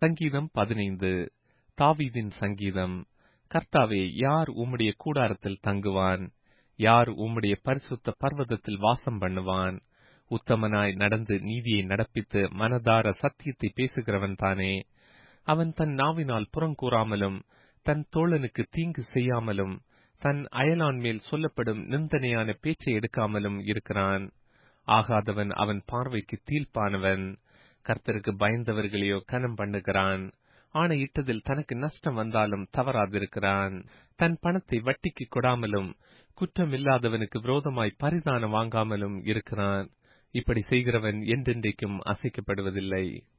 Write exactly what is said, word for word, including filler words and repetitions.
சங்கீதம் பதினைந்து. தாவீதின் சங்கீதம். கர்த்தாவே, யார் உம்முடைய கூடாரத்தில் தங்குவான்? யார் உம்முடைய பரிசுத்த பர்வதத்தில் வாசம் பண்ணுவான்? உத்தமனாய் நடந்து நீதியை நடப்பித்து மனதார சத்தியத்தை பேசுகிறவன் தானே. அவன் தன் நாவினால் புறங்கூறாமலும் தன் தோழனுக்கு தீங்கு செய்யாமலும் தன் அயலான் மேல் சொல்லப்படும் நிந்தனையான பேச்சை எடுக்காமலும் இருக்கிறான். ஆகாதவன் அவன் பார்வைக்கு தீர்ப்பானவன். கர்த்தருக்கு பயந்தவர்களையோ கனம் பண்ணுகிறான். ஆணையிட்டதில் தனக்கு நஷ்டம் வந்தாலும் தவறாதிருக்கிறான். தன் பணத்தை வட்டிக்கு கொடாமலும் குற்றமில்லாதவனுக்கு விரோதமாய் பரிதானம் வாங்காமலும் இருக்கிறான். இப்படி செய்கிறவன் என்றென்றைக்கும் அசைக்கப்படுவதில்லை.